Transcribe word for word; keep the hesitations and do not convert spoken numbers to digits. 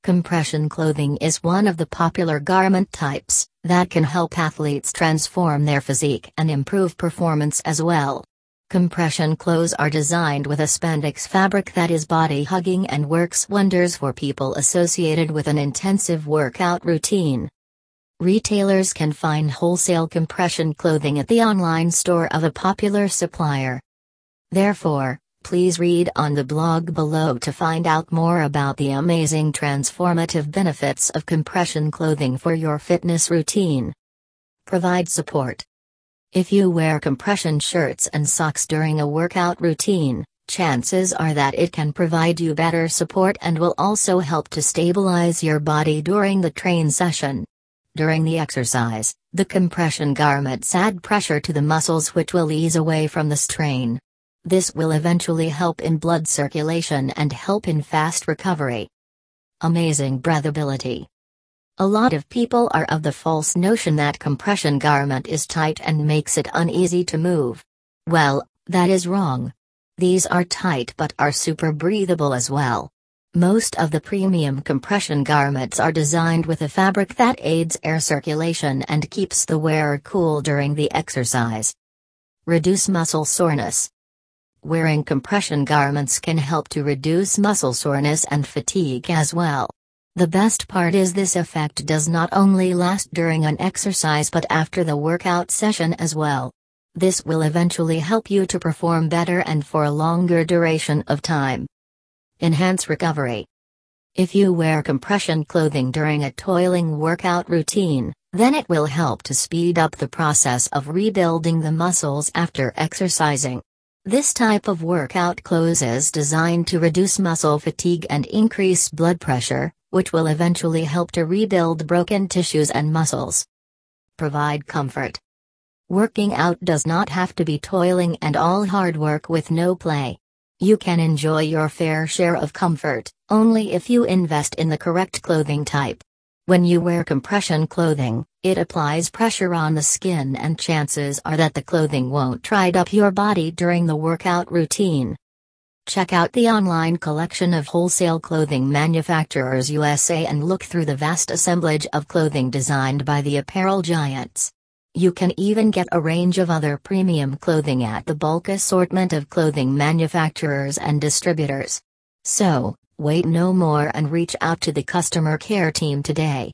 Compression clothing is one of the popular garment types that can help athletes transform their physique and improve performance as well. Compression clothes are designed with a spandex fabric that is body-hugging and works wonders for people associated with an intensive workout routine. Retailers can find wholesale compression clothing at the online store of a popular supplier. Therefore, please read on the blog below to find out more about the amazing transformative benefits of compression clothing for your fitness routine. Provide support. If you wear compression shirts and socks during a workout routine, chances are that it can provide you better support and will also help to stabilize your body during the train session. During the exercise, the compression garments add pressure to the muscles, which will ease away from the strain. This will eventually help in blood circulation and help in fast recovery. Amazing breathability. A lot of people are of the false notion that compression garment is tight and makes it uneasy to move. Well, that is wrong. These are tight but are super breathable as well. Most of the premium compression garments are designed with a fabric that aids air circulation and keeps the wearer cool during the exercise. Reduce muscle soreness. Wearing compression garments can help to reduce muscle soreness and fatigue as well. The best part is this effect does not only last during an exercise but after the workout session as well. This will eventually help you to perform better and for a longer duration of time. Enhance recovery. If you wear compression clothing during a toiling workout routine, then it will help to speed up the process of rebuilding the muscles after exercising. This type of workout clothes is designed to reduce muscle fatigue and increase blood pressure, which will eventually help to rebuild broken tissues and muscles. Provide comfort. Working out does not have to be toiling and all hard work with no play. You can enjoy your fair share of comfort, only if you invest in the correct clothing type. When you wear compression clothing, it applies pressure on the skin and chances are that the clothing won't ride up your body during the workout routine. Check out the online collection of wholesale clothing manufacturers U S A and look through the vast assemblage of clothing designed by the apparel giants. You can even get a range of other premium clothing at the bulk assortment of clothing manufacturers and distributors. So, wait no more and reach out to the customer care team today.